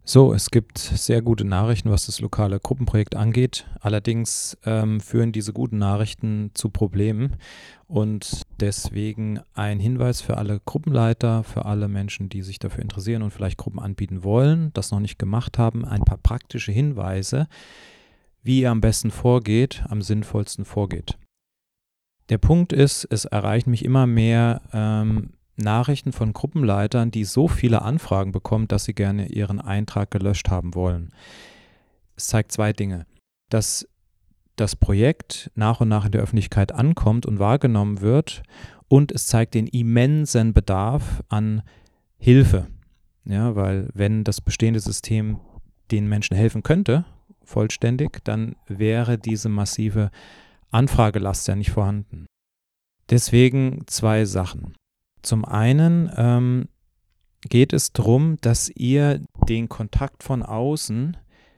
So, es gibt sehr gute Nachrichten, was das lokale Gruppenprojekt angeht. Allerdings führen diese guten Nachrichten zu Problemen und deswegen ein Hinweis für alle Gruppenleiter, für alle Menschen, die sich dafür interessieren und vielleicht Gruppen anbieten wollen, das noch nicht gemacht haben, ein paar praktische Hinweise, wie ihr am besten vorgeht, am sinnvollsten vorgeht. Der Punkt ist, es erreichen mich immer mehr Nachrichten von Gruppenleitern, die so viele Anfragen bekommen, dass sie gerne ihren Eintrag gelöscht haben wollen. Es zeigt zwei Dinge: Dass das Projekt nach und nach in der Öffentlichkeit ankommt und wahrgenommen wird, und es zeigt den immensen Bedarf an Hilfe. Ja, weil wenn das bestehende System den Menschen helfen könnte, vollständig, dann wäre diese massive Anfragelast ja nicht vorhanden. Deswegen zwei Sachen. Zum einen geht es darum, dass ihr den Kontakt von außen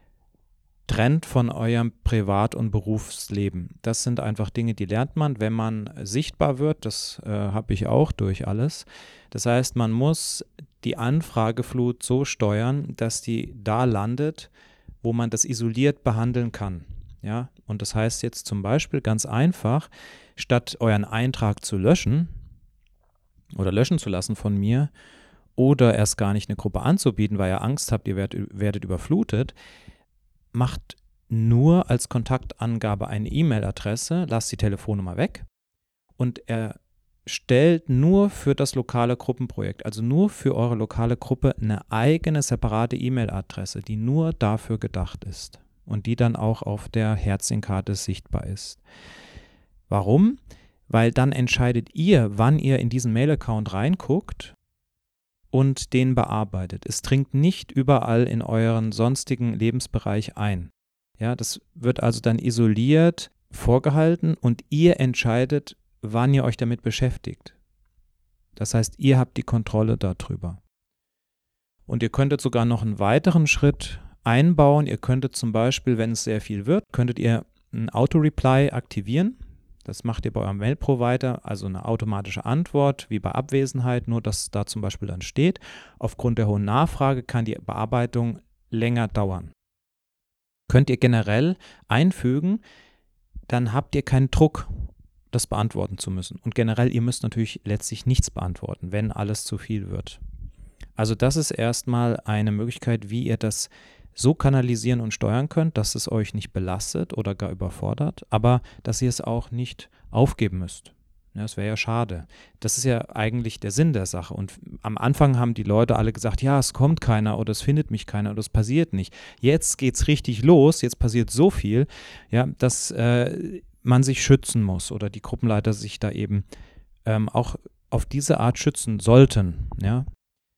trennt von eurem Privat- und Berufsleben. Das sind einfach Dinge, die lernt man, wenn man sichtbar wird. Das habe ich auch durch alles. Das heißt, man muss die Anfrageflut so steuern, dass die da landet, wo man das isoliert behandeln kann. Ja? Und das heißt jetzt zum Beispiel ganz einfach, statt euren Eintrag zu löschen oder löschen zu lassen von mir oder erst gar nicht eine Gruppe anzubieten, weil ihr Angst habt, ihr werdet überflutet, macht nur als Kontaktangabe eine E-Mail-Adresse, lasst die Telefonnummer weg und erstellt nur für das lokale Gruppenprojekt, also nur für eure lokale Gruppe, eine eigene separate E-Mail-Adresse, die nur dafür gedacht ist und die dann auch auf der Herzchenkarte sichtbar ist. Warum? Weil dann entscheidet ihr, wann ihr in diesen Mail-Account reinguckt und den bearbeitet. Es dringt nicht überall in euren sonstigen Lebensbereich ein. Ja, das wird also dann isoliert vorgehalten und ihr entscheidet, wann ihr euch damit beschäftigt. Das heißt, ihr habt die Kontrolle darüber. Und ihr könntet sogar noch einen weiteren Schritt einbauen. Ihr könntet zum Beispiel, wenn es sehr viel wird, könntet ihr ein Auto-Reply aktivieren. Das macht ihr bei eurem Mail-Provider, also eine automatische Antwort, wie bei Abwesenheit, nur dass da zum Beispiel dann steht, aufgrund der hohen Nachfrage kann die Bearbeitung länger dauern. Könnt ihr generell einfügen, dann habt ihr keinen Druck, das beantworten zu müssen. Und generell, ihr müsst natürlich letztlich nichts beantworten, wenn alles zu viel wird. Also das ist erstmal eine Möglichkeit, wie ihr das so kanalisieren und steuern könnt, dass es euch nicht belastet oder gar überfordert, aber dass ihr es auch nicht aufgeben müsst. Ja, das wäre ja schade. Das ist ja eigentlich der Sinn der Sache. Und am Anfang haben die Leute alle gesagt, ja, es kommt keiner oder es findet mich keiner oder es passiert nicht. Jetzt geht es richtig los, jetzt passiert so viel, ja, dass man sich schützen muss oder die Gruppenleiter sich da eben auch auf diese Art schützen sollten. Ja.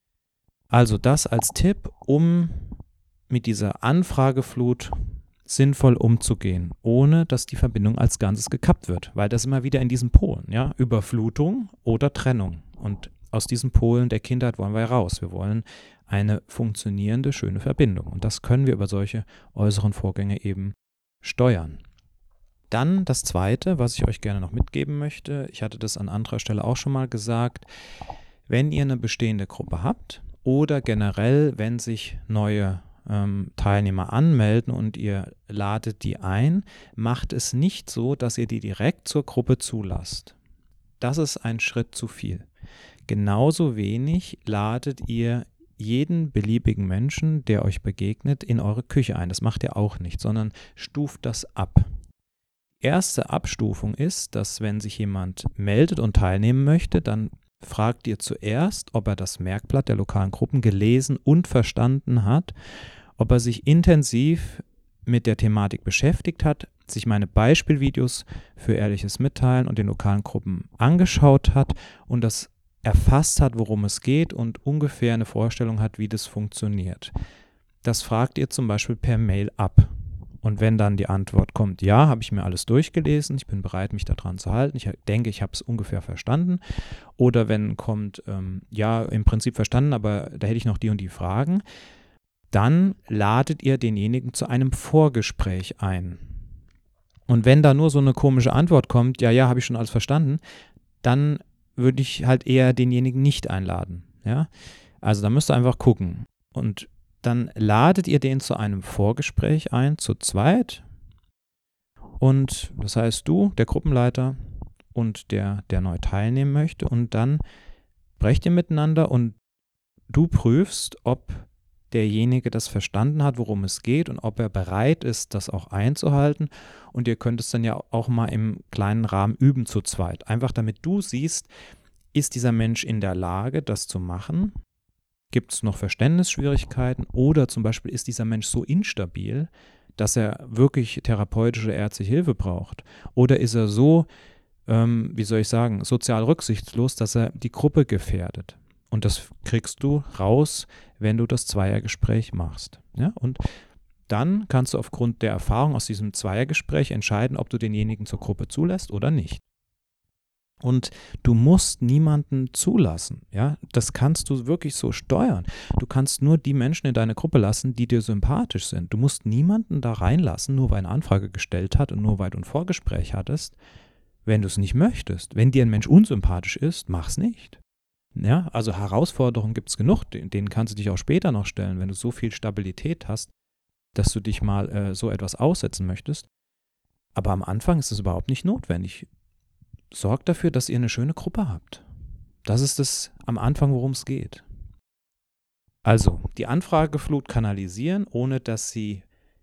Also das als Tipp, um mit dieser Anfrageflut sinnvoll umzugehen, ohne dass die Verbindung als Ganzes gekappt wird, weil das immer wieder in diesen Polen, ja, Überflutung oder Trennung. Und aus diesen Polen der Kindheit wollen wir raus. Wir wollen eine funktionierende, schöne Verbindung. Und das können wir über solche äußeren Vorgänge eben steuern. Dann das Zweite, was ich euch gerne noch mitgeben möchte, ich hatte das an anderer Stelle auch schon mal gesagt, wenn ihr eine bestehende Gruppe habt oder generell, wenn sich neue Teilnehmer anmelden und ihr ladet die ein, macht es nicht so, dass ihr die direkt zur Gruppe zulasst. Das ist ein Schritt zu viel. Genauso wenig ladet ihr jeden beliebigen Menschen, der euch begegnet, in eure Küche ein. Das macht ihr auch nicht, sondern stuft das ab. Erste Abstufung ist, dass wenn sich jemand meldet und teilnehmen möchte, dann fragt ihr zuerst, ob er das Merkblatt der lokalen Gruppen gelesen und verstanden hat, ob er sich intensiv mit der Thematik beschäftigt hat, sich meine Beispielvideos für ehrliches Mitteilen und den lokalen Gruppen angeschaut hat und das erfasst hat, worum es geht und ungefähr eine Vorstellung hat, wie das funktioniert. Das fragt ihr zum Beispiel per Mail ab. Und wenn dann die Antwort kommt, ja, habe ich mir alles durchgelesen, ich bin bereit, mich daran zu halten, ich denke, ich habe es ungefähr verstanden. Oder wenn kommt, ja, im Prinzip verstanden, aber da hätte ich noch die und die Fragen, dann ladet ihr denjenigen zu einem Vorgespräch ein. Und wenn da nur so eine komische Antwort kommt, ja, habe ich schon alles verstanden, dann würde ich halt eher denjenigen nicht einladen. Ja? Also da müsst ihr einfach gucken. Und dann ladet ihr den zu einem Vorgespräch ein, zu zweit. Und das heißt, du, der Gruppenleiter und der neu teilnehmen möchte. Und dann sprecht ihr miteinander und du prüfst, ob derjenige das verstanden hat, worum es geht und ob er bereit ist, das auch einzuhalten. Und ihr könnt es dann ja auch mal im kleinen Rahmen üben zu zweit. Einfach damit du siehst, ist dieser Mensch in der Lage, das zu machen? Gibt es noch Verständnisschwierigkeiten? Oder zum Beispiel ist dieser Mensch so instabil, dass er wirklich therapeutische ärztliche Hilfe braucht? Oder ist er so, sozial rücksichtslos, dass er die Gruppe gefährdet? Und das kriegst du raus, wenn du das Zweiergespräch machst. Ja? Und dann kannst du aufgrund der Erfahrung aus diesem Zweiergespräch entscheiden, ob du denjenigen zur Gruppe zulässt oder nicht. Und du musst niemanden zulassen. Ja? Das kannst du wirklich so steuern. Du kannst nur die Menschen in deine Gruppe lassen, die dir sympathisch sind. Du musst niemanden da reinlassen, nur weil eine Anfrage gestellt hat und nur weil du ein Vorgespräch hattest, wenn du es nicht möchtest. Wenn dir ein Mensch unsympathisch ist, mach's nicht. Ja, also Herausforderungen gibt es genug, denen kannst du dich auch später noch stellen, wenn du so viel Stabilität hast, dass du dich mal so etwas aussetzen möchtest. Aber am Anfang ist es überhaupt nicht notwendig. Sorgt dafür, dass ihr eine schöne Gruppe habt. Das ist es am Anfang, worum es geht. Also, die Anfrageflut kanalisieren, ohne dass sie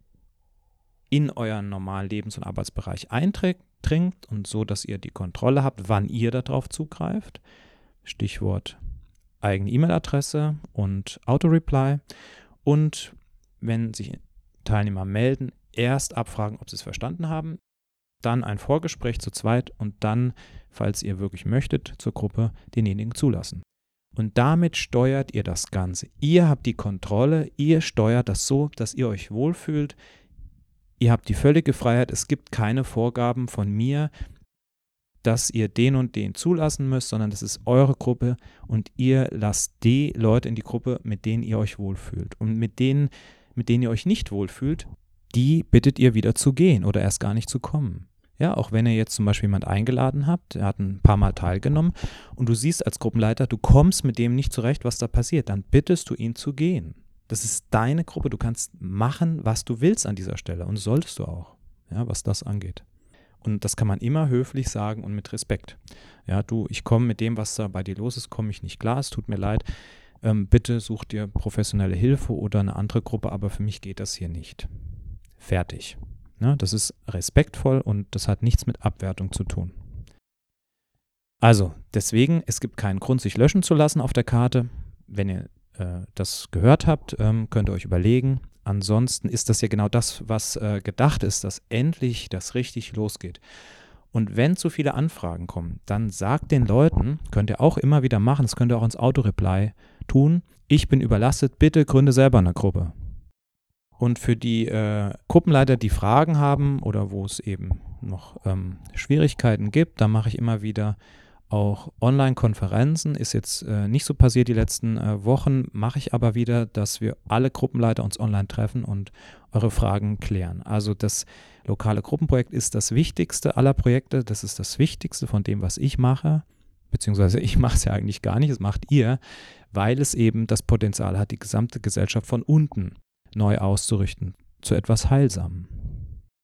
in euren normalen Lebens- und Arbeitsbereich eindringt und so, dass ihr die Kontrolle habt, wann ihr darauf zugreift. Stichwort eigene E-Mail-Adresse und Auto-Reply. Und wenn sich Teilnehmer melden, erst abfragen, ob sie es verstanden haben, dann ein Vorgespräch zu zweit und dann, falls ihr wirklich möchtet, zur Gruppe denjenigen zulassen. Und damit steuert ihr das Ganze. Ihr habt die Kontrolle, ihr steuert das so, dass ihr euch wohlfühlt. Ihr habt die völlige Freiheit, es gibt keine Vorgaben von mir, dass ihr den und den zulassen müsst, sondern das ist eure Gruppe und ihr lasst die Leute in die Gruppe, mit denen ihr euch wohlfühlt. Und mit denen ihr euch nicht wohlfühlt, die bittet ihr wieder zu gehen oder erst gar nicht zu kommen. Ja, auch wenn ihr jetzt zum Beispiel jemand eingeladen habt, er hat ein paar Mal teilgenommen und du siehst als Gruppenleiter, du kommst mit dem nicht zurecht, was da passiert, dann bittest du ihn zu gehen. Das ist deine Gruppe, du kannst machen, was du willst an dieser Stelle und solltest du auch, ja, was das angeht. Und das kann man immer höflich sagen und mit Respekt. Ja, du, ich komme mit dem, was da bei dir los ist, komme ich nicht klar, es tut mir leid. Bitte such dir professionelle Hilfe oder eine andere Gruppe, aber für mich geht das hier nicht. Fertig. Ja, das ist respektvoll und das hat nichts mit Abwertung zu tun. Also, deswegen, es gibt keinen Grund, sich löschen zu lassen auf der Karte. Wenn ihr das gehört habt, könnt ihr euch überlegen. Ansonsten ist das ja genau das, was gedacht ist, dass endlich das richtig losgeht. Und wenn zu viele Anfragen kommen, dann sagt den Leuten, könnt ihr auch immer wieder machen, das könnt ihr auch ins Auto-Reply tun, ich bin überlastet, bitte gründe selber eine Gruppe. Und für die Gruppenleiter, die Fragen haben oder wo es eben noch Schwierigkeiten gibt, da mache ich immer wieder auch Online-Konferenzen. Ist jetzt nicht so passiert die letzten Wochen, mache ich aber wieder, dass wir alle Gruppenleiter uns online treffen und eure Fragen klären. Also das lokale Gruppenprojekt ist das wichtigste aller Projekte. Das ist das Wichtigste von dem, was ich mache. Beziehungsweise ich mache es ja eigentlich gar nicht, das macht ihr, weil es eben das Potenzial hat, die gesamte Gesellschaft von unten neu auszurichten, zu etwas Heilsamem.